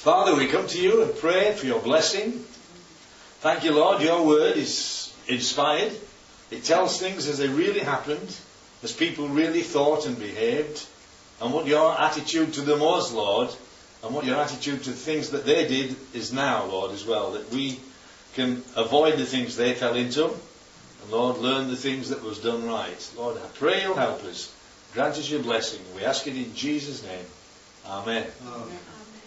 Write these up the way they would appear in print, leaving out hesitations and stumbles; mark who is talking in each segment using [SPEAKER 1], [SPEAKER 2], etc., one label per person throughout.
[SPEAKER 1] Father, we come to you and pray for your blessing. Thank you, Lord, your word is inspired. It tells things as they really happened, as people really thought and behaved, and what your attitude to them was, Lord, and what your attitude to the things that they did is now, Lord, as well, that we can avoid the things they fell into, and Lord, learn the things that was done right. Lord, I pray you'll help us. Grant us your blessing. We ask it in Jesus' name. Amen.
[SPEAKER 2] Amen.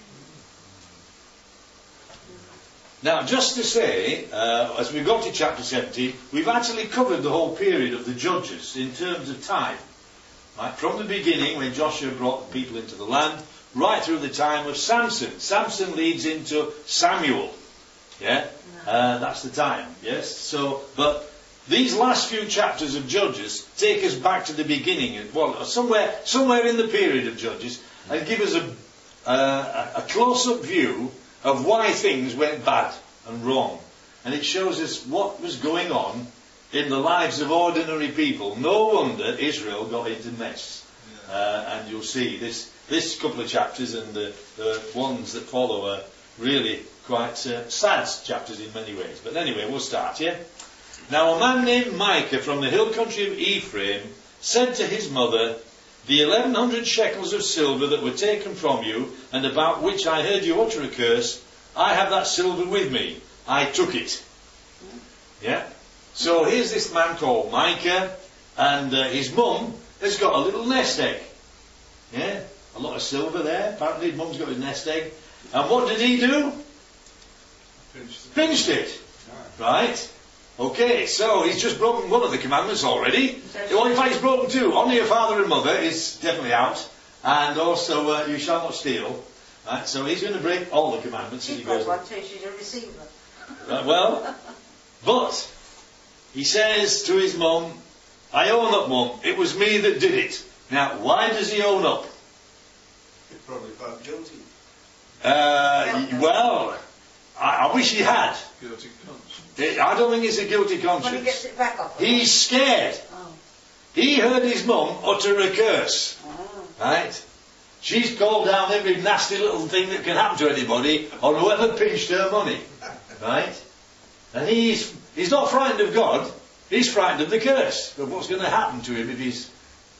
[SPEAKER 1] Now, just to say, as we got to chapter 70, we've actually covered the whole period of the Judges in terms of time. Right? From the beginning, when Joshua brought the people into the land, right through the time of Samson. Samson leads into Samuel. Yeah? That's the time. Yes? So, but these last few chapters of Judges take us back to the beginning. Well, somewhere in the period of Judges, and give us a close-up view of why things went bad and wrong. And it shows us what was going on in the lives of ordinary people. No wonder Israel got into mess. And you'll see this couple of chapters and the ones that follow are really quite sad chapters in many ways. But anyway, we'll start, yeah? Now a man named Micah from the hill country of Ephraim said to his mother, "The 1,100 shekels of silver that were taken from you, and about which I heard you utter a curse, I have that silver with me. I took it." Yeah? So here's this man called Micah, and his mum has got a little nest egg. Yeah? A lot of silver there. Apparently his mum's got his nest egg. And what did he do? Pinched it. Right? Okay, so he's just broken one of the commandments already. Well, in fact, he's broken two. Honour your father and mother is definitely out. And also, you shall not steal. Right, so he's going to break all the commandments as he goes on.
[SPEAKER 2] She's a receiver.
[SPEAKER 1] Right, well, but he says to his mum, "I own up, Mum. It was me that did it." Now, why does he own up?
[SPEAKER 3] He probably felt guilty.
[SPEAKER 1] Well, I wish he had.
[SPEAKER 3] Guilty conscience.
[SPEAKER 1] I don't think it's a guilty conscience.
[SPEAKER 2] When he gets it back up.
[SPEAKER 1] He's scared.
[SPEAKER 2] Oh.
[SPEAKER 1] He heard his mum utter a curse.
[SPEAKER 2] Oh.
[SPEAKER 1] Right? She's called down every nasty little thing that can happen to anybody on whoever pinched her money. Right? And he's not frightened of God. He's frightened of the curse. Of what's going to happen to him if he's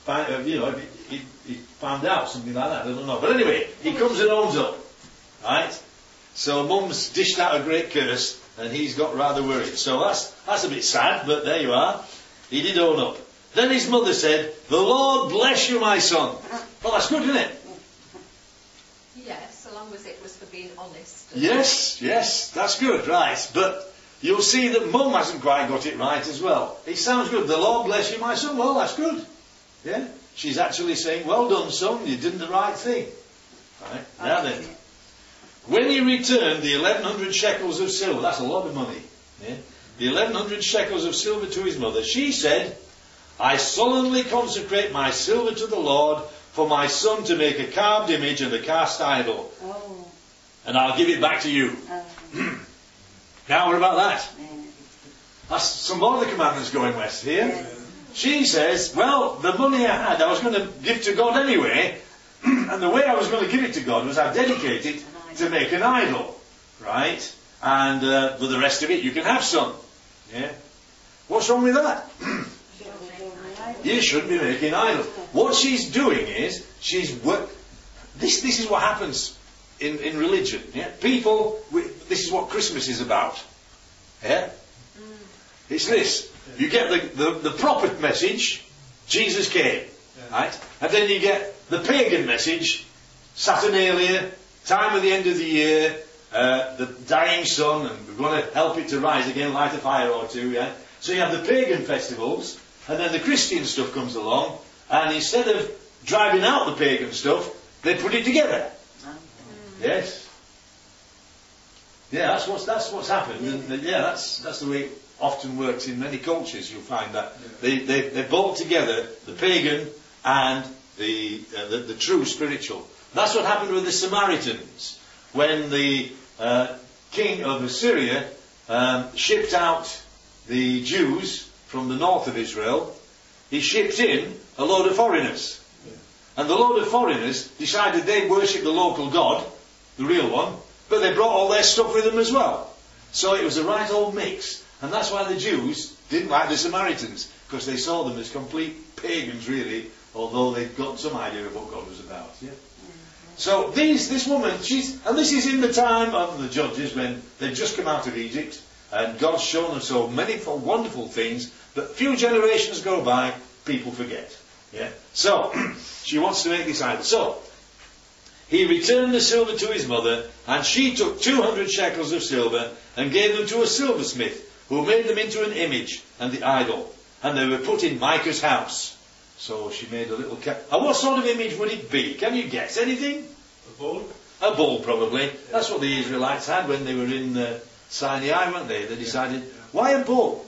[SPEAKER 1] if he found out something like that. I don't know. But anyway, he comes and owns up. Right? So mum's dished out a great curse and he's got rather worried. So that's a bit sad, but there you are. He did own up. Then his mother said, "The Lord bless you, my son." Well, that's good, isn't it?
[SPEAKER 4] Yes, so long as it was for being honest.
[SPEAKER 1] Yes, that's good, right. But you'll see that mum hasn't quite got it right as well. It sounds good. "The Lord bless you, my son." Well, that's good. Yeah? She's actually saying, "Well done, son, you did the right thing." Right? Now then. When he returned the 1,100 shekels of silver, that's a lot of money. Yeah? The 1,100 shekels of silver to his mother, she said, "I solemnly consecrate my silver to the Lord for my son to make a carved image and a cast idol.
[SPEAKER 2] Oh.
[SPEAKER 1] And I'll give it back to you." Now, what about that? That's some more of the commandments going west here. She says, "Well, the money I had, I was going to give to God anyway, and the way I was going to give it to God was I dedicate it to make an idol, right? And for the rest of it, you can have some." Yeah. What's wrong with that? You shouldn't be making idols. What she's doing is this is what happens in religion. Yeah? People, this is what Christmas is about. Yeah. It's this. You get the proper message, Jesus came, right? And then you get the pagan message, Saturnalia, time of the end of the year, the dying sun, and we're going to help it to rise again, light a fire or two, yeah? So you have the pagan festivals, and then the Christian stuff comes along, and instead of driving out the pagan stuff, they put it together. Yes? Yeah, that's what's happened. And, that's the way it often works in many cultures. You'll find that they bolt together the pagan and the true spiritual. That's what happened with the Samaritans when the king of Assyria shipped out the Jews from the north of Israel. He shipped in a load of foreigners. And the load of foreigners decided they'd worship the local god, the real one, but they brought all their stuff with them as well. So it was a right old mix. And that's why the Jews didn't like the Samaritans, because they saw them as complete pagans, really, although they'd got some idea of what God was about. Yeah? So this woman, and this is in the time of the Judges, when they'd just come out of Egypt, and God's shown them so many wonderful things, but a few generations go by, people forget. Yeah? So, she wants to make this idol. So, he returned the silver to his mother, and she took 200 shekels of silver, and gave them to a silversmith, who made them into an image and the idol. And they were put in Micah's house. So she made a little cap. And what sort of image would it be? Can you guess? Anything?
[SPEAKER 3] A bull?
[SPEAKER 1] A bull, probably. That's what the Israelites had when they were in Sinai, weren't they? They decided, why a bull?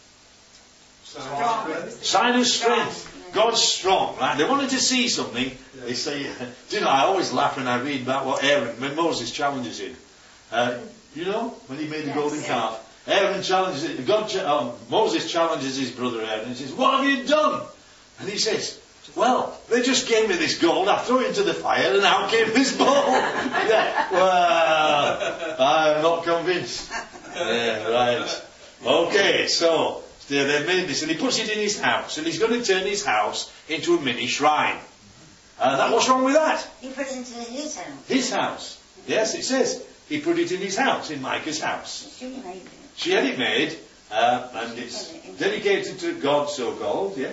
[SPEAKER 1] Sign of strength. God's strong, right? They wanted to see something. They say, do you know, I always laugh when I read about what Aaron, when Moses challenges him. You know, when he made the golden calf. Aaron challenges it. Moses challenges his brother Aaron and says, what have you done? And he says, well, they just gave me this gold, I threw it into the fire, and out came this bull. Yeah, well, I'm not convinced. Yeah, right. Okay, so they made this, and he puts it in his house, and he's going to turn his house into a mini shrine. What's wrong with that?
[SPEAKER 2] He put it into his house.
[SPEAKER 1] His house. Yes, it says he put it in his house, in Micah's house.
[SPEAKER 2] She made it.
[SPEAKER 1] She had it made, and it's dedicated to God, so-called, yeah.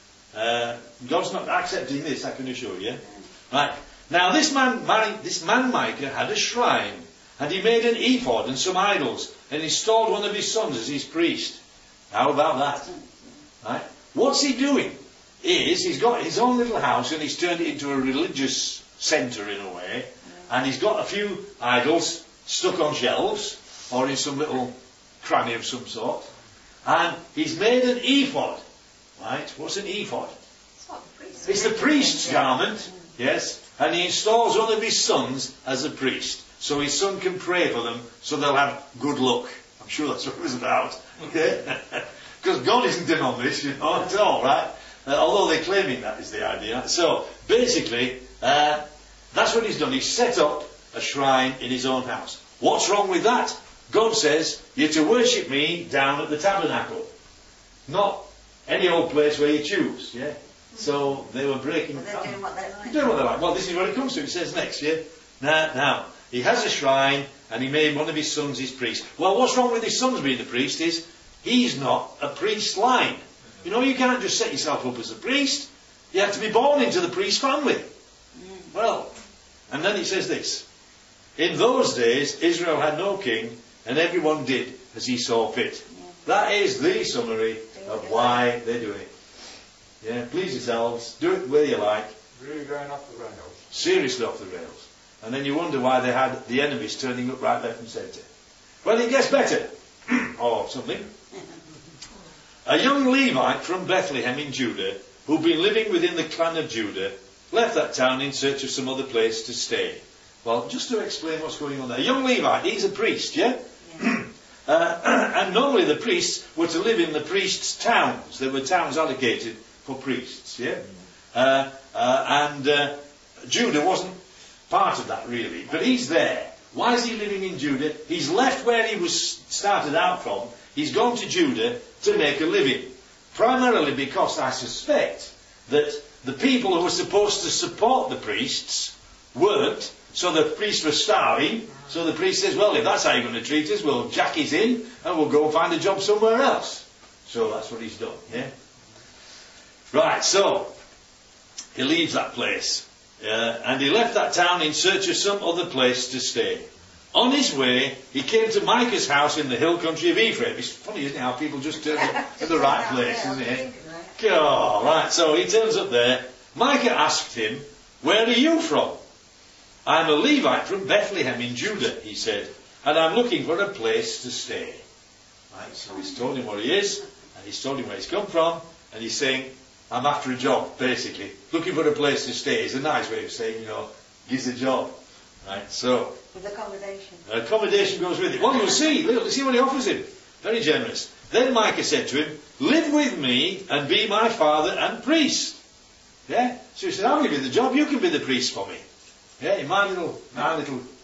[SPEAKER 1] God's not accepting this, I can assure you. Right. Now this man Micah had a shrine, and he made an ephod and some idols, and installed one of his sons as his priest. How about that? Right. What's he doing? He's got his own little house, and he's turned it into a religious centre in a way, and he's got a few idols stuck on shelves, or in some little cranny of some sort, and he's made an ephod. Right? What's an ephod? It's the priest's garment, yes, and he installs one of his sons as a priest, so his son can pray for them, so they'll have good luck. I'm sure that's what it was about. Okay? Because God isn't in on this, you know, at all, right? Although they're claiming that is the idea. So, basically, that's what he's done. He's set up a shrine in his own house. What's wrong with that? God says, you're to worship me down at the tabernacle. Not any old place where you choose, yeah? So they were breaking...
[SPEAKER 2] Well, they're doing what they like.
[SPEAKER 1] Doing what they like. Well, this is what it comes to. It says next, yeah? Now, he has a shrine, and he made one of his sons his priest. Well, what's wrong with his sons being the priest is, he's not a priest line. You know, you can't just set yourself up as a priest. You have to be born into the priest family. Well, and then he says this. In those days, Israel had no king, and everyone did as he saw fit. That is the summary of why they're doing it. Yeah, please yourselves, do it where you like.
[SPEAKER 3] Really going off the rails.
[SPEAKER 1] Seriously off the rails. And then you wonder why they had the enemies turning up right, left and centre. Well, it gets better. Or something. A young Levite from Bethlehem in Judah, who'd been living within the clan of Judah, left that town in search of some other place to stay. Well, just to explain what's going on there. A young Levite, he's a priest, yeah? And normally the priests were to live in the priests' towns. There were towns allocated for priests, yeah? And Judah wasn't part of that, really. But he's there. Why is he living in Judah? He's left where he was started out from. He's gone to Judah to make a living. Primarily because I suspect that the people who were supposed to support the priests weren't. So the priests were starving. So the priest says, well, if that's how you're going to treat us, we'll jack his in and we'll go and find a job somewhere else. So that's what he's done, yeah? Right, so he leaves that place. And he left that town in search of some other place to stay. On his way, he came to Micah's house in the hill country of Ephraim. It's funny, isn't it, how people just turn up at the right place, isn't it? Oh, right, so he turns up there. Micah asked him, where are you from? I'm a Levite from Bethlehem in Judah, he said, and I'm looking for a place to stay. Right, so he's told him what he is, and he's told him where he's come from, and he's saying, I'm after a job, basically. Looking for a place to stay is a nice way of saying, you know, gives a job. Right, so...
[SPEAKER 2] With accommodation.
[SPEAKER 1] Accommodation goes with it. Well, you'll see what he offers him. Very generous. Then Micah said to him, live with me and be my father and priest. Yeah? So he said, I'll give you the job, you can be the priest for me. Yeah, in my little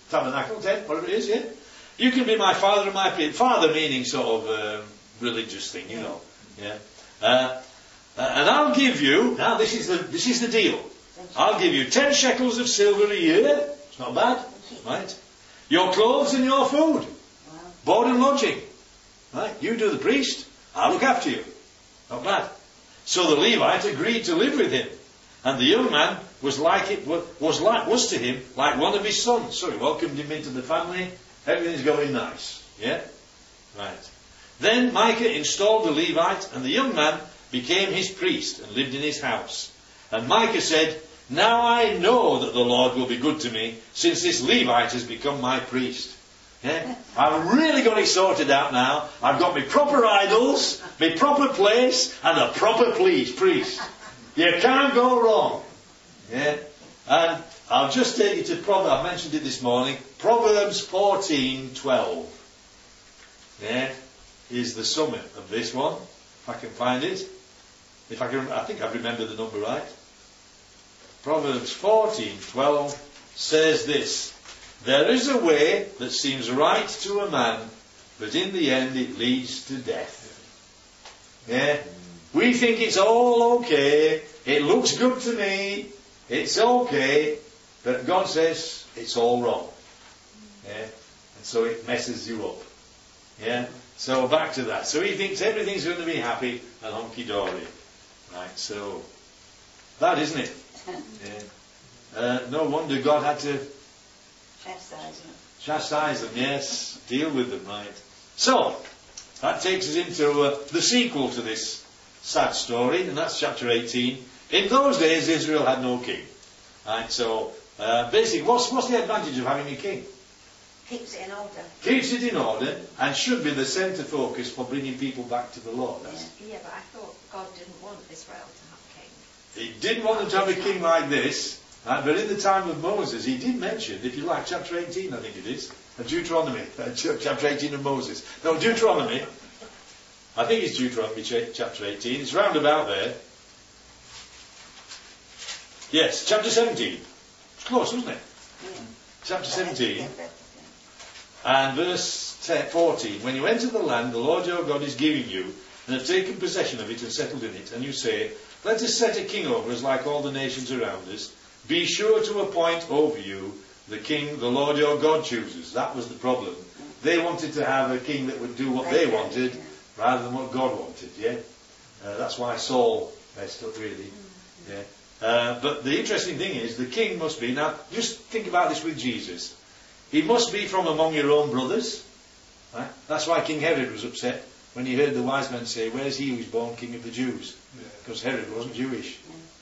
[SPEAKER 1] tabernacle, tent, whatever it is, yeah? You can be my father and my priest. Father meaning sort of religious thing, you know. Yeah. And I'll give you, now this is the deal. I'll give you 10 shekels of silver a year. It's not bad, right? Your clothes and your food. Board and lodging. Right? You do the priest, I'll look after you. Not bad. So the Levite agreed to live with him. And the young man was to him like one of his sons. So he welcomed him into the family. Everything's going nice. Yeah? Right. Then Micah installed the Levite, and the young man became his priest and lived in his house. And Micah said, now I know that the Lord will be good to me, since this Levite has become my priest. Yeah? I've really got it sorted out now. I've got my proper idols, my proper place, and a proper priest. You can't go wrong. Yeah? And I'll just take you to Proverbs. I mentioned it this morning. Proverbs 14:12. Yeah? Is the summit of this one. If I can find it. I think I remember the number right. Proverbs 14:12 says this. There is a way that seems right to a man, but in the end it leads to death. Yeah? We think it's all okay. It looks good to me. It's okay. But God says it's all wrong. Yeah? And so it messes you up. Yeah? So back to that. So he thinks everything's going to be happy and hunky-dory. Right, so that isn't it? Yeah. No wonder God had to chastise them, yes. Deal with them, right. So, that takes us into the sequel to this sad story, and that's chapter 18. In those days, Israel had no king. Right, so, basically, what's the advantage of having a king?
[SPEAKER 2] Keeps it in order.
[SPEAKER 1] Keeps it in order, and should be the centre focus for bringing people back to the Lord.
[SPEAKER 4] Yeah, but I thought God didn't want Israel to have a king.
[SPEAKER 1] He didn't want them to have a king like this. But in the time of Moses, he did mention, if you like, chapter 18, I think it is, Deuteronomy, chapter 18 of Moses. No, Deuteronomy. I think it's Deuteronomy chapter 18. It's round about there. Yes, chapter 17. It's close, wasn't it?
[SPEAKER 2] Yeah.
[SPEAKER 1] Chapter 17 and verse 14. When you enter the land the Lord your God is giving you, and have taken possession of it and settled in it, and you say, let us set a king over us like all the nations around us, be sure to appoint over you the king the Lord your God chooses. That was the problem. They wanted to have a king that would do what they wanted rather than what God wanted. Yeah, that's why Saul messed up really. Yeah, but the interesting thing is the king must be, now just think about this with Jesus. He must be from among your own brothers. Right? That's why King Herod was upset when he heard the wise men say, where's he who's born king of the Jews? Because Herod wasn't Jewish.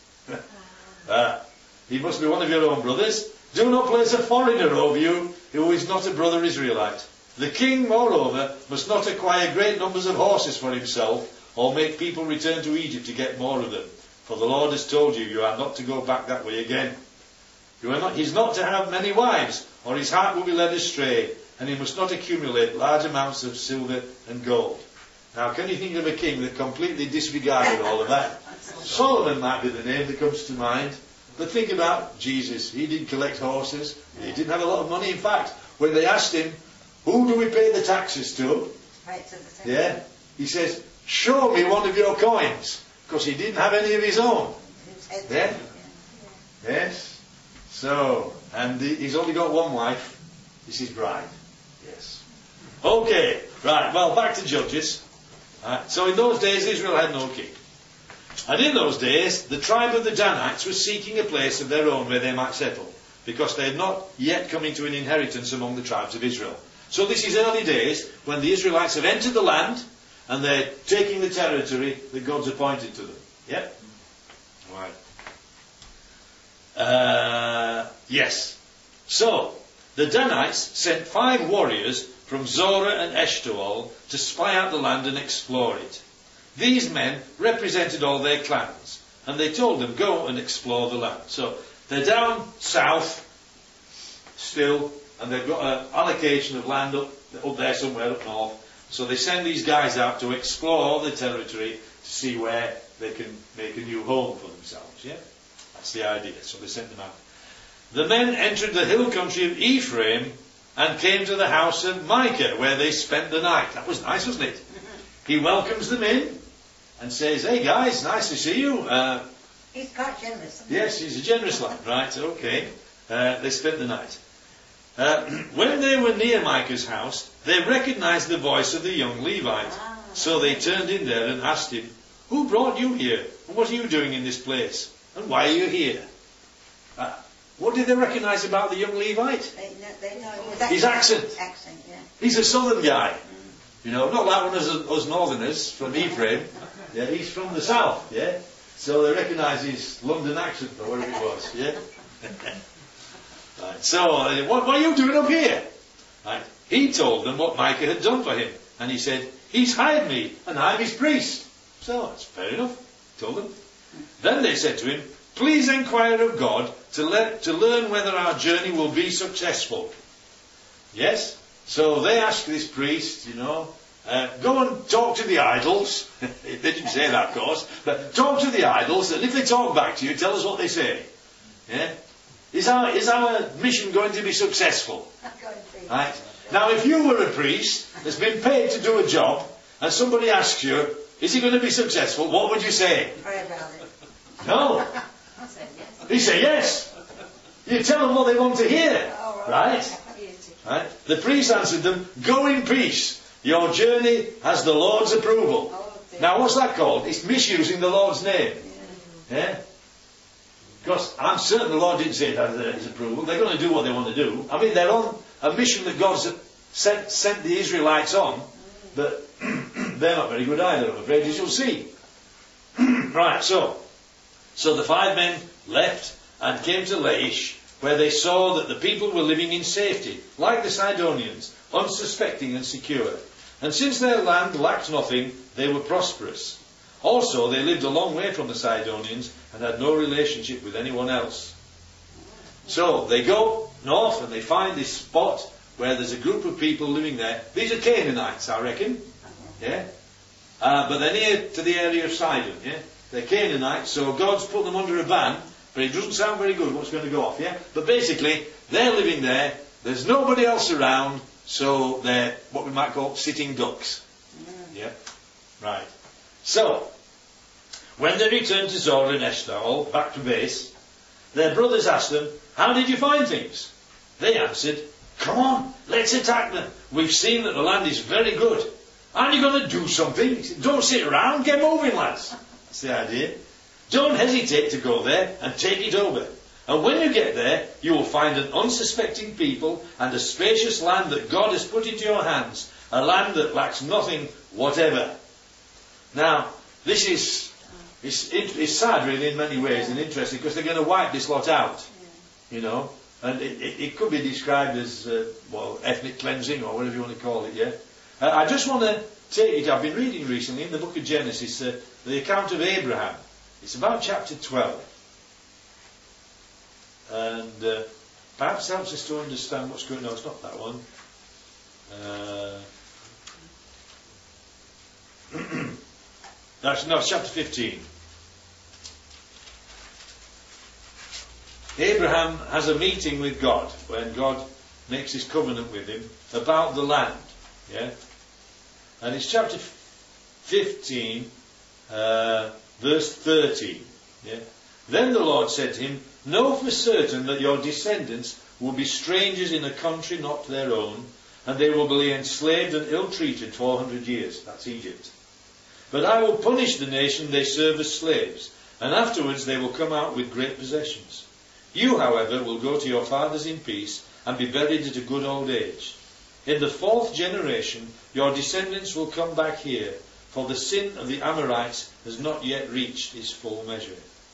[SPEAKER 1] He must be one of your own brothers. Do not place a foreigner over you who is not a brother Israelite. The king, moreover, must not acquire great numbers of horses for himself, or make people return to Egypt to get more of them. For the Lord has told you, you are not to go back that way again. He's not to have many wives, or his heart will be led astray, and he must not accumulate large amounts of silver and gold. Now, can you think of a king that completely disregarded all of that? Solomon might be the name that comes to mind. But think about Jesus. He didn't collect horses. He didn't have a lot of money. In fact, when they asked him, who do we pay the taxes to? Yeah, he says, show me one of your coins. Because he didn't have any of his own. Yeah? Yes. So, and he's only got one wife. This is bride. Yes. Okay, right, well, back to Judges. So in those days, Israel had no king. And in those days, the tribe of the Danites was seeking a place of their own where they might settle, because they had not yet come into an inheritance among the tribes of Israel. So this is early days, when the Israelites have entered the land, and they're taking the territory that God's appointed to them. Yep? Right. Yes. So, the Danites sent 5 warriors from Zorah and Eshtaol to spy out the land and explore it. These men represented all their clans, and they told them, go and explore the land. So, they're down south still, and they've got an allocation of land up there somewhere up north. So they send these guys out to explore the territory to see where they can make a new home for themselves. Yeah, that's the idea. So they sent them out. the men entered the hill country of Ephraim and came to the house of Micah, where they spent the night. That was nice, wasn't it? He welcomes them in and says, hey guys, nice to see you.
[SPEAKER 2] He's quite generous.
[SPEAKER 1] Yes, he's a generous lad. Right, okay. They spent the night. When they were near Micah's house, they recognized the voice of the young Levite. So they turned in there and asked him, who brought you here? And what are you doing in this place? And why are you here? What did they recognize about the young Levite?
[SPEAKER 2] They know
[SPEAKER 1] his accent.
[SPEAKER 2] Accent, yeah.
[SPEAKER 1] He's a southern guy. You know, not like one of us northerners from Ephraim. Yeah, he's from the south, yeah. So they recognise his London accent or whatever it was, yeah. Right. So, what are you doing up here? Right. He told them what Micah had done for him. And he said, he's hired me, and I'm his priest. So, that's fair enough. Told them. Then they said to him, please inquire of God to learn whether our journey will be successful. Yes? So they asked this priest, go and talk to the idols. They didn't say that, of course. But talk to the idols, and if they talk back to you, tell us what they say. Yeah? Is our mission going to be successful? Right? Now, if you were a priest that's been paid to do a job, and somebody asks you, is he going to be successful? What would you say?
[SPEAKER 2] Pray about it.
[SPEAKER 1] No.
[SPEAKER 4] I said yes.
[SPEAKER 1] You say yes. You tell them what they want to hear.
[SPEAKER 2] Oh,
[SPEAKER 1] Right? Right? The priest answered them, go in peace. Your journey has the Lord's approval. Now, what's that called? It's misusing the Lord's name. Yeah? Because I'm certain the Lord didn't say that as his approval. They're going to do what they want to do. I mean, they're on a mission that God's sent the Israelites on, but they're not very good either, I'm afraid, as you'll see. Right, so the 5 men left and came to Laish, where they saw that the people were living in safety, like the Sidonians, unsuspecting and secure. And since their land lacked nothing, they were prosperous. Also, they lived a long way from the Sidonians and had no relationship with anyone else. So, they go north and they find this spot where there's a group of people living there. These are Canaanites, I reckon. Yeah? But they're near to the area of Sidon, yeah? They're Canaanites, so God's put them under a ban, but it doesn't sound very good what's going to go off, yeah? But basically, they're living there, there's nobody else around, so they're what we might call sitting ducks. Yeah? Right. So, when they returned to Zorah and Eshtaol, back to base, their brothers asked them, how did you find things? They answered, come on, let's attack them. We've seen that the land is very good. Aren't you going to do something? He said, don't sit around, get moving, lads. That's the idea. Don't hesitate to go there and take it over. And when you get there, you will find an unsuspecting people and a spacious land that God has put into your hands, a land that lacks nothing whatever. Now, this is sad really in many ways and interesting because they're going to wipe this lot out, and it could be described as, ethnic cleansing or whatever you want to call it, yeah? I just want to take it, I've been reading recently in the book of Genesis, the account of Abraham. It's about chapter 12. And perhaps helps us to understand what's going on. No, it's not that one. It's chapter 15. Abraham has a meeting with God when God makes his covenant with him about the land. Yeah? And it's chapter 15, verse 13. Yeah? Then the Lord said to him, know for certain that your descendants will be strangers in a country not their own, and they will be enslaved and ill-treated 400 years. That's Egypt. But I will punish the nation they serve as slaves, and afterwards they will come out with great possessions. You, however, will go to your fathers in peace and be buried at a good old age. In the 4th generation, your descendants will come back here, for the sin of the Amorites has not yet reached its full measure.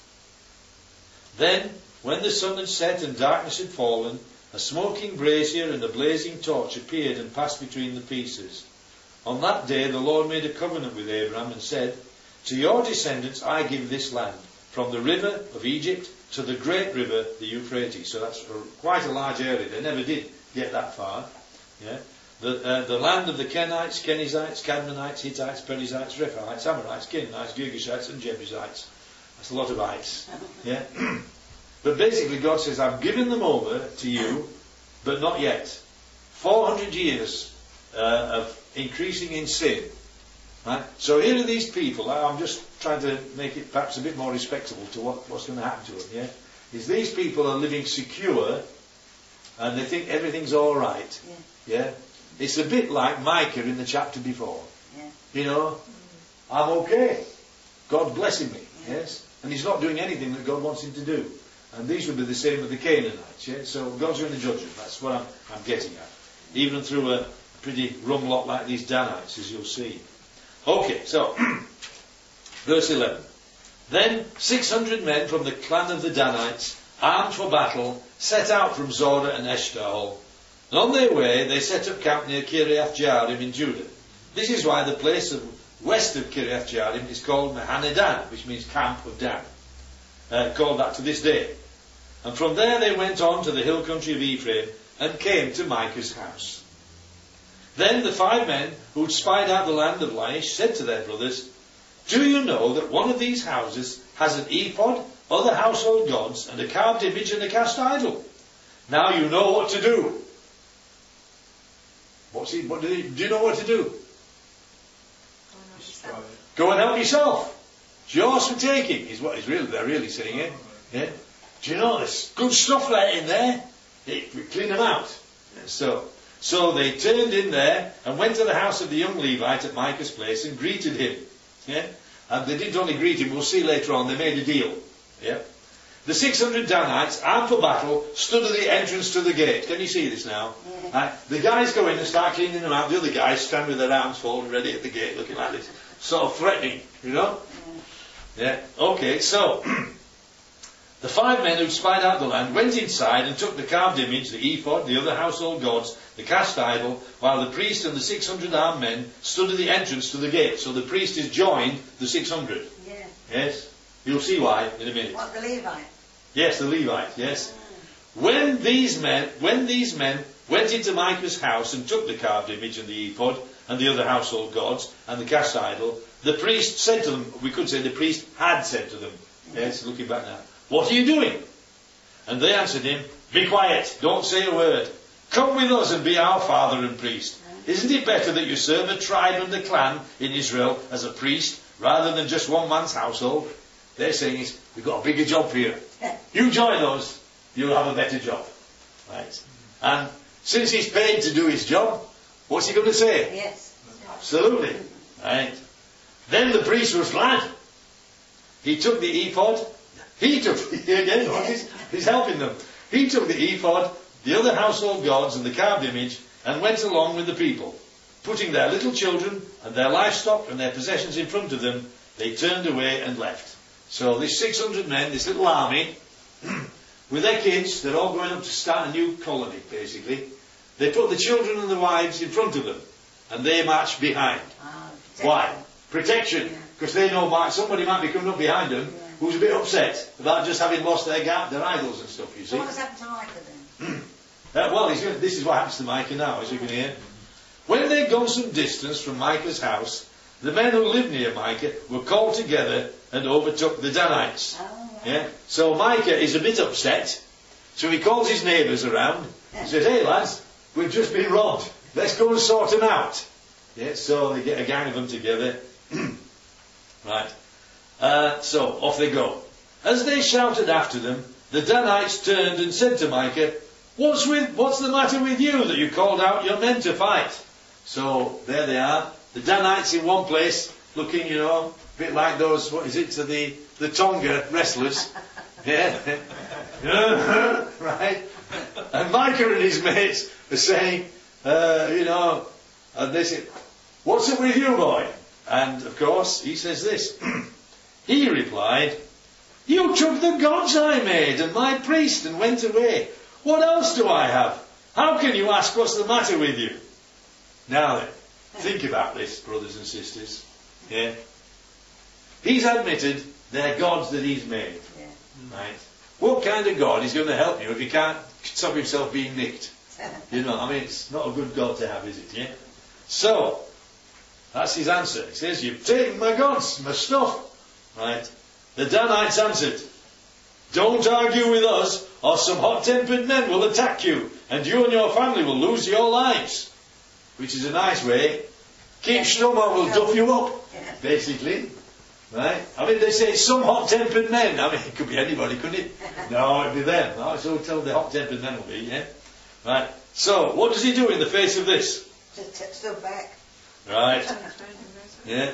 [SPEAKER 1] Then, when the sun had set and darkness had fallen, a smoking brazier and a blazing torch appeared and passed between the pieces. On that day the Lord made a covenant with Abraham and said, to your descendants I give this land, from the river of Egypt to the great river, the Euphrates. So that's quite a large area. They never did get that far. Yeah? The land of the Kenites, Kenizzites, Cadmonites, Hittites, Perizzites, Rephaites, Amorites, Canaanites, Girgashites and Jebusites. That's a lot of ites. Yeah? But basically God says, I've given them over to you, but not yet. 400 years of increasing in sin. Right? So here are these people. I'm just trying to make it perhaps a bit more respectable to what's going to happen to them. Yeah? Is these people are living secure and they think everything's all right. Yeah? It's a bit like Micah in the chapter before.
[SPEAKER 2] Yeah.
[SPEAKER 1] You know, I'm okay. God's blessing me. Yes? And he's not doing anything that God wants him to do. And these would be the same with the Canaanites. Yeah? So God's going to judge them. That's what I'm getting at. Even through a pretty rum lot like these Danites, as you'll see. Okay, so, verse 11. Then 600 men from the clan of the Danites, armed for battle, set out from Zorah and Eshtaol. And on their way, they set up camp near Kiriath Jearim in Judah. This is why the place west of Kiriath Jearim is called Mahanedan, which means camp of Dan. Called that to this day. And from there they went on to the hill country of Ephraim and came to Micah's house. Then the 5 men who'd spied out the land of Laish said to their brothers, do you know that one of these houses has an ephod, other household gods, and a carved image and a cast idol? Now you know what to do. Do you know what to do? Go and help yourself. It's yours for taking, is what they're really saying here. Yeah? Do you know there's good stuff there in there? We clean them out. So they turned in there and went to the house of the young Levite at Micah's place and greeted him. Yeah? And they didn't only greet him, we'll see later on, they made a deal. Yeah? The 600 Danites, armed for battle, stood at the entrance to the gate. Can you see this now? Yeah. The guys go in and start cleaning them out. The other guys stand with their arms folded ready at the gate, looking like this. Sort of threatening, you know? Yeah. Okay, so the 5 men who'd spied out the land went inside and took the carved image, the ephod, the other household gods, the cast idol, while the priest and the 600 armed men stood at the entrance to the gate. So the priest has joined the 600.
[SPEAKER 2] Yeah.
[SPEAKER 1] Yes? You'll see why in a minute.
[SPEAKER 2] What, the Levite?
[SPEAKER 1] Yes, the Levite, yes. When these men went into Micah's house and took the carved image and the ephod and the other household gods and the cast idol, the priest said to them, we could say the priest had said to them, yes, looking back now, what are you doing? And they answered him, be quiet, don't say a word. Come with us and be our father and priest. Isn't it better that you serve a tribe and a clan in Israel as a priest rather than just one man's household? They're saying, we've got a bigger job for you. You join us, you'll have a better job. Right? And since he's paid to do his job, what's he going to say?
[SPEAKER 2] Yes.
[SPEAKER 1] Absolutely. Right? Then the priest was glad. He took the ephod. He's helping them. He took the ephod, the other household gods and the carved image and went along with the people. Putting their little children and their livestock and their possessions in front of them, they turned away and left. So this 600 men, this little army, with their kids, they're all going up to start a new colony, basically. They put the children and the wives in front of them, and they march behind. Why? Protection. Because they know somebody might be coming up behind them who's a bit upset about just having lost their idols and stuff, you see.
[SPEAKER 2] What was happened to Micah then?
[SPEAKER 1] This is what happens to Micah now, as you can hear. When they'd gone some distance from Micah's house, the men who lived near Micah were called together and overtook the Danites. Yeah? So Micah is a bit upset, so he calls his neighbours around and says, hey lads, we've just been robbed, let's go and sort them out. Yeah? So they get a gang of them together. Right. So off they go. As they shouted after them, the Danites turned and said to Micah, what's the matter with you that you called out your men to fight? So there they are, the Danites in one place, looking, a bit like those, the Tonga wrestlers. Yeah. Right. And Micah and his mates are saying, and they say, what's up with you, boy? And of course, he says this. He replied, you took the gods I made and my priest and went away. What else do I have? How can you ask what's the matter with you? Now then, think about this, brothers and sisters. Yeah? He's admitted they're gods that he's made. Yeah. Right? What kind of God is going to help you if he can't stop himself being nicked? It's not a good God to have, is it? Yeah? So, that's his answer. He says, you've taken my gods, my stuff. Right? The Danites answered, Don't argue with us, or some hot-tempered men will attack you, and you and your family will lose your lives. Which is a nice way. Keep stum or we'll duff you up, basically. Right? I mean, they say some hot-tempered men. I mean, it could be anybody, couldn't it? No, it'd be them. That's what tell the hot-tempered men will be, yeah? Right. So, what does he do in the face of this?
[SPEAKER 2] Just stood back.
[SPEAKER 1] Right. Yeah.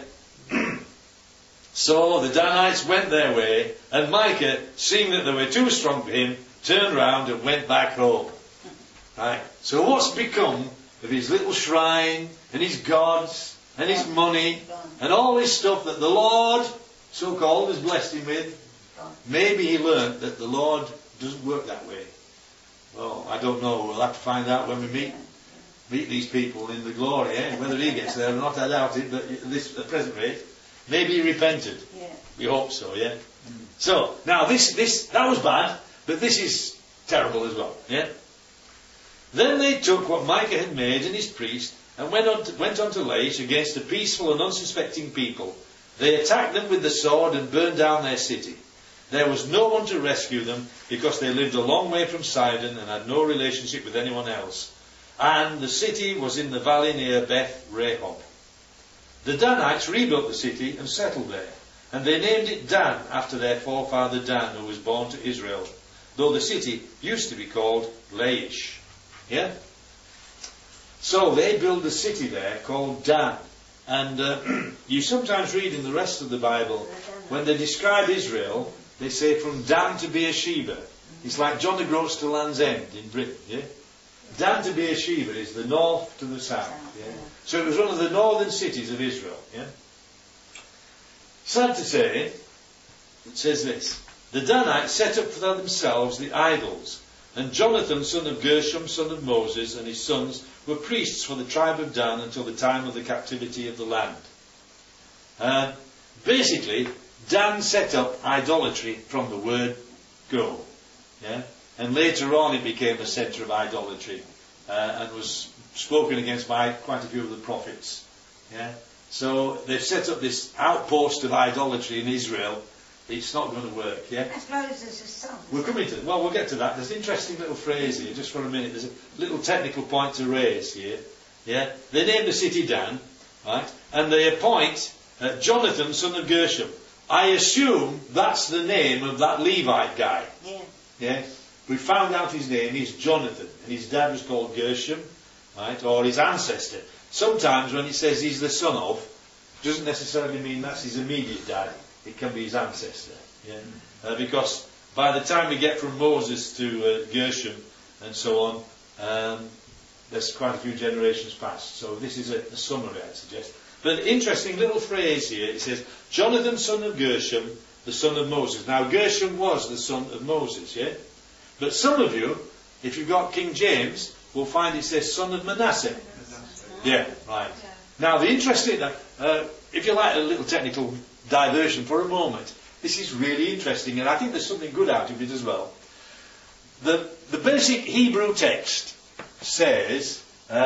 [SPEAKER 1] So the Danites went their way, and Micah, seeing that they were too strong for him, turned round and went back home. Right. So what's become of his little shrine, and his gods, and his money, and all this stuff that the Lord, so-called, has blessed him with? Maybe he learnt that the Lord doesn't work that way. Well, I don't know. We'll have to find out when we meet these people in the glory, eh? Whether he gets there or not, I doubt it, but at the present rate, maybe he repented.
[SPEAKER 2] Yeah.
[SPEAKER 1] We hope so, yeah? So, now that was bad, but this is terrible as well, yeah? Then they took what Micah had made and his priest, and went on to Laish against a peaceful and unsuspecting people. They attacked them with the sword and burned down their city. There was no one to rescue them, because they lived a long way from Sidon and had no relationship with anyone else. And the city was in the valley near Beth Rehob. The Danites rebuilt the city and settled there, and they named it Dan after their forefather Dan, who was born to Israel, though the city used to be called Laish. Yeah? So they build a city there called Dan. And you sometimes read in the rest of the Bible, when they describe Israel, they say from Dan to Beersheba. It's like John the Groats to Land's End in Britain. Yeah? Dan to Beersheba is the north to the south. Yeah? So it was one of the northern cities of Israel. Yeah? Sad to say, it says this: the Danites set up for themselves the idols, and Jonathan, son of Gershom, son of Moses, and his sons were priests for the tribe of Dan until the time of the captivity of the land. Basically, Dan set up idolatry from the word go. Yeah? And later on it became a centre of idolatry and was spoken against by quite a few of the prophets. Yeah? So they've set up this outpost of idolatry in Israel. It's not going to work. Yeah?
[SPEAKER 2] That's Moses' son.
[SPEAKER 1] We're coming to, well, we'll get to that. There's an interesting little phrase here, just for a minute. There's a little technical point to raise here. Yeah? They name the city Dan, right? And they appoint Jonathan, son of Gershom. I assume that's the name of that Levite guy.
[SPEAKER 2] Yeah.
[SPEAKER 1] Yeah? We found out his name, he's Jonathan, and his dad was called Gershom, right? Or his ancestor. Sometimes when it says he's the son of, doesn't necessarily mean that's his immediate dad. It can be his ancestor. Yeah? Because by the time we get from Moses to Gershom and so on, there's quite a few generations past. So this is a summary, I'd suggest. But an interesting little phrase here. It says, Jonathan, son of Gershom, the son of Moses. Now, Gershom was the son of Moses, yeah? But some of you, if you've got King James, will find it says son of Manasseh. Yeah, right.
[SPEAKER 4] Yeah.
[SPEAKER 1] Now, the interesting, if you like a little technical diversion for a moment, this is really interesting, and I think there's something good out of it as well. The basic Hebrew text says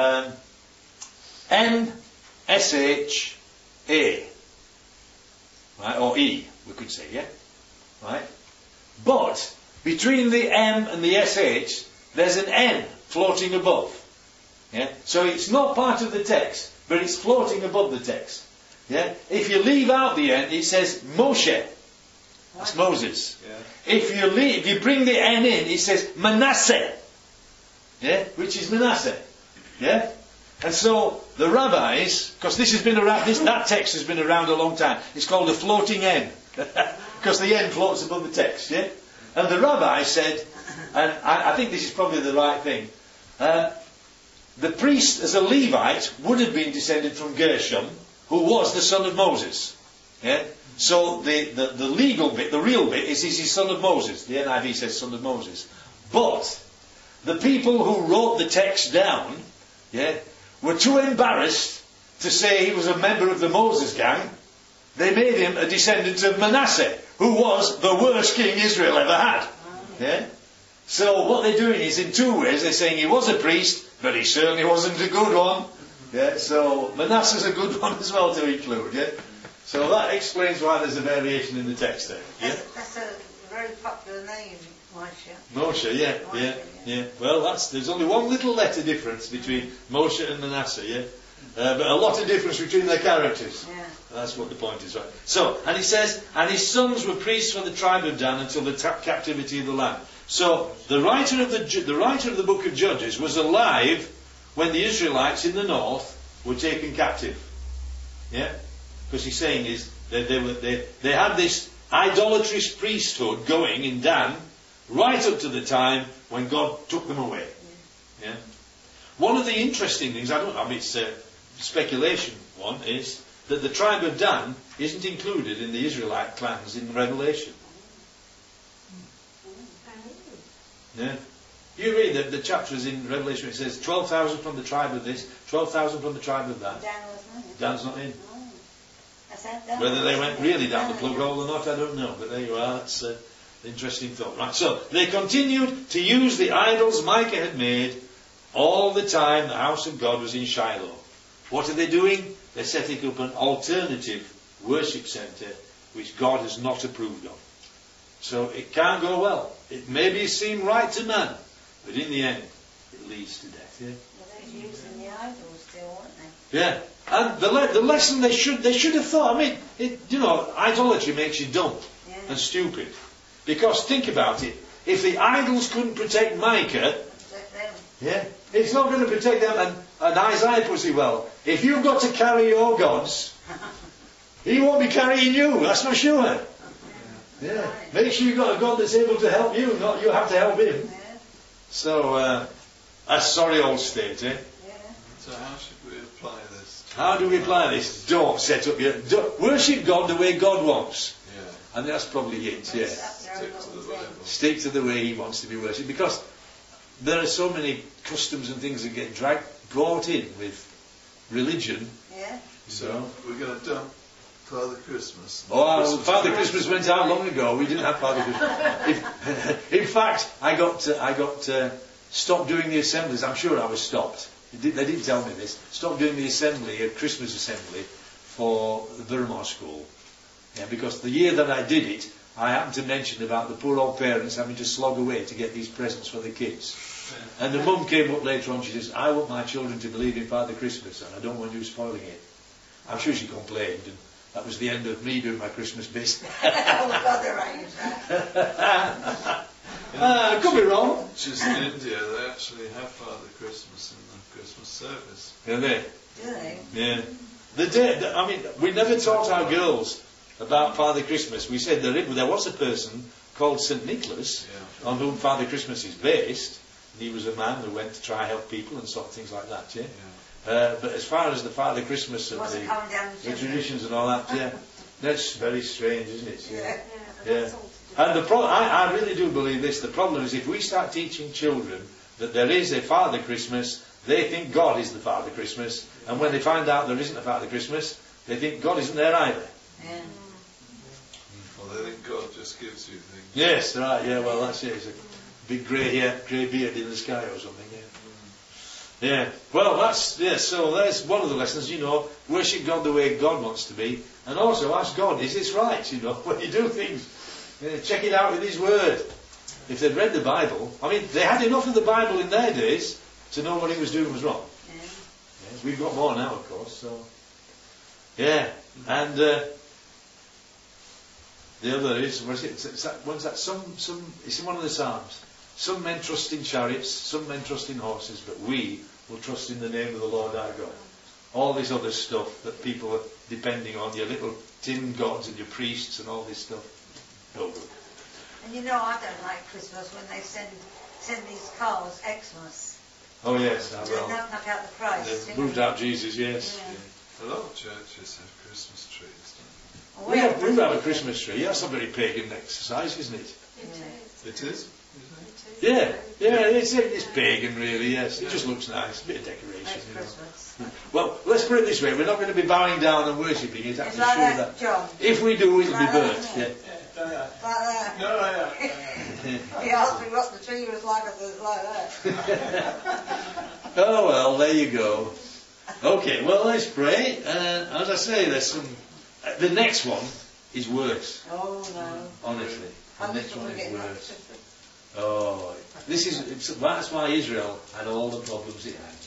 [SPEAKER 1] M-S-H-A, right, or E, we could say, yeah, right. But between the M and the SH, there's an N floating above. Yeah, so it's not part of the text, but it's floating above the text. Yeah, if you leave out the N, it says Moshe. That's Moses.
[SPEAKER 3] Yeah.
[SPEAKER 1] If you bring the N in, it says Manasseh. Yeah, which is Manasseh. Yeah, and so the rabbis, because this has been around, that text has been around a long time. It's called a floating N, because the N floats above the text. Yeah, and the rabbis said, and I think this is probably the right thing. The priest, as a Levite, would have been descended from Gershom, who was the son of Moses. Yeah? So the legal bit, the real bit, is he's son of Moses. The NIV says son of Moses. But the people who wrote the text down, yeah, were too embarrassed to say he was a member of the Moses gang. They made him a descendant of Manasseh, who was the worst king Israel ever had. Yeah? So what they're doing is in two ways. They're saying he was a priest, but he certainly wasn't a good one. Yeah, so Manasseh's a good one as well to include. Yeah, so that explains why there's a variation in the text there. Yeah,
[SPEAKER 2] That's a very popular name.
[SPEAKER 1] Moshe, yeah. Well, there's only one little letter difference between Moshe and Manasseh, yeah? But a lot of difference between their characters.
[SPEAKER 2] Yeah.
[SPEAKER 1] That's what the point is, right? So, and he says, and his sons were priests for the tribe of Dan until the captivity of the land. So, the writer of the book of Judges was alive when the Israelites in the north were taken captive. Yeah? Because he's saying is that they had this idolatrous priesthood going in Dan right up to the time when God took them away. Yeah? One of the interesting things, it's a speculation one, is that the tribe of Dan isn't included in the Israelite clans in Revelation. Yeah. You read the chapters in Revelation, it says 12,000 from the tribe of this, 12,000 from the tribe of that. Dan's not in. Whether they went really down the plug hole or not, I don't know. But there you are, that's an interesting thought. Right, so they continued to use the idols Micah had made all the time the house of God was in Shiloh. What are they doing? They're setting up an alternative worship centre which God has not approved of. So it can't go well. It maybe seem right to man, but in the end, it leads to death. Yeah.
[SPEAKER 2] Well, they're using the idols still, aren't they?
[SPEAKER 1] Yeah. And the lesson they should have thought. Idolatry makes you dumb and stupid. Because think about it. If the idols couldn't protect Micah, it's not going to protect them. And Isaiah puts it well. If you've got to carry your gods, he won't be carrying you. That's for sure. Yeah. Make sure you've got a God that's able to help you, not you have to help him.
[SPEAKER 2] Yeah.
[SPEAKER 1] So, a sorry old state, eh?
[SPEAKER 2] Yeah.
[SPEAKER 3] So how should we apply this?
[SPEAKER 1] How do we apply this? Don't set up worship God the way God wants.
[SPEAKER 3] Yeah.
[SPEAKER 1] And that's probably it, yeah.
[SPEAKER 3] Stick to the Bible.
[SPEAKER 1] Stick to the way he wants to be worshipped. Because there are so many customs and things that get brought in with religion.
[SPEAKER 2] Yeah.
[SPEAKER 3] So we're going to dump Father Christmas.
[SPEAKER 1] Father Christmas went out long ago. We didn't have Father Christmas. In fact, I got stopped doing the assemblies. I'm sure I was stopped. They didn't tell me this. Stopped doing the assembly, a Christmas assembly, for the Vermont School. Yeah, because the year that I did it, I happened to mention about the poor old parents having to slog away to get these presents for the kids. And the mum came up later on, she says, I want my children to believe in Father Christmas and I don't want you spoiling it. I'm sure she complained, and that was the end of me doing my Christmas bit. I could be wrong.
[SPEAKER 3] Just in India, they actually have Father Christmas in the Christmas service.
[SPEAKER 1] Yeah, they?
[SPEAKER 2] Do they?
[SPEAKER 1] Yeah. We never taught our girls about Father Christmas. We said there was a person called St. Nicholas on whom Father Christmas is based. And he was a man who went to try and help people and sort of things like that, yeah? But as far as the Father Christmas and the traditions and all that, that's very strange, isn't it? Yeah. And I really do believe this. The problem is if we start teaching children that there is a Father Christmas, they think God is the Father Christmas, and when they find out there isn't a Father Christmas, they think God isn't there either.
[SPEAKER 2] Yeah.
[SPEAKER 3] Well, they think God just gives you things.
[SPEAKER 1] Yes, right. Yeah. Well, that's it. It's a big grey beard in the sky or something. Yeah. Yeah. Well, so there's one of the lessons. Worship God the way God wants to be, and also ask God, is this right? When you do things, check it out with His Word. If they'd read the Bible, they had enough of the Bible in their days to know what He was doing was wrong. Yeah. We've got more now, of course. So, yeah, and the other is, what's that? It's in one of the Psalms. Some men trust in chariots, some men trust in horses, but we will trust in the name of the Lord our God. All this other stuff that people are depending on, your little tin gods and your priests and all this stuff, no good.
[SPEAKER 2] And I don't like Christmas when they send these cars, Xmas.
[SPEAKER 1] Oh yes,
[SPEAKER 2] They don't knock out the price.
[SPEAKER 1] They've moved out Jesus, yes.
[SPEAKER 3] Yeah. A lot of churches have Christmas trees, don't
[SPEAKER 1] We have a Christmas tree. That's a very pagan exercise, isn't it?
[SPEAKER 3] they? It is?
[SPEAKER 1] Yeah, it's pagan really, yes. It just looks nice, a bit of decoration.
[SPEAKER 2] Christmas.
[SPEAKER 1] Well, let's put it this way, we're not going to be bowing down and worshipping it,
[SPEAKER 2] It's like that, John.
[SPEAKER 1] If we do, it'll be burnt. Yeah.
[SPEAKER 2] Like that.
[SPEAKER 3] No,
[SPEAKER 2] He asked me what the tree was like, and it was like that.
[SPEAKER 1] Oh well, there you go. Okay, well let's pray. As I say, there's some... the next one is worse.
[SPEAKER 2] Oh no.
[SPEAKER 1] Honestly. The next one is worse. Oh, that's why Israel had all the problems it had.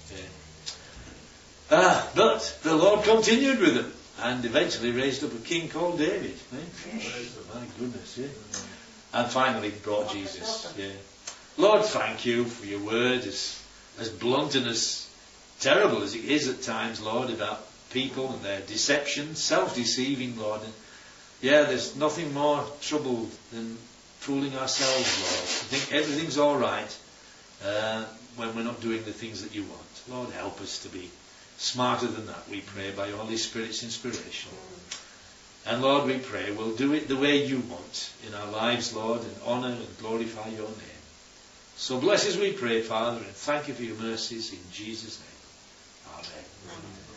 [SPEAKER 1] Yeah. But the Lord continued with them and eventually raised up a king called David. My goodness, yeah. And finally brought Jesus. Yeah. Lord, thank you for your word, as blunt and as terrible as it is at times, Lord, about people and their deception, self-deceiving, Lord. And yeah, there's nothing more trouble than fooling ourselves, Lord. To think everything's all right when we're not doing the things that you want. Lord, help us to be smarter than that, we pray, by your Holy Spirit's inspiration. And Lord, we pray we'll do it the way you want in our lives, Lord, and honour and glorify your name. So bless us, we pray, Father, and thank you for your mercies in Jesus' name. Amen.